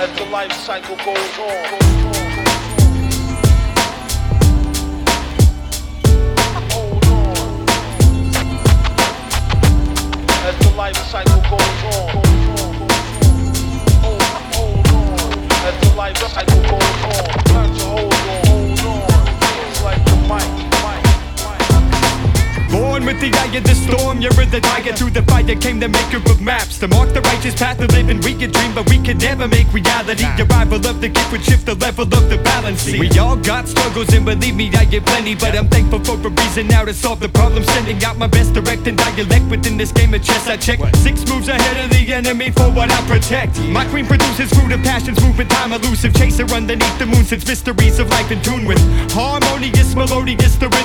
as the life cycle goes on. Hold on. As the life cycle goes on. Hold on. As the life cycle goes on. Learn to hold on. Things like the mic. Born with the eye of the storm, you're the tiger. Through the fire came the maker of maps to mark the righteous path of living. We could dream, but we could never make reality. Arrival of the gift would shift the level of the balance. We all got struggles, and believe me, I get plenty. But I'm thankful for a reason now to solve the problem. Sending out my best direct and dialect within this game of chess. I check 6 moves ahead of the enemy for what I protect. My queen produces fruit of passions, moving time elusive. Chaser underneath the moon, since mysteries of life in tune with harmonious, melodious, the rhythm.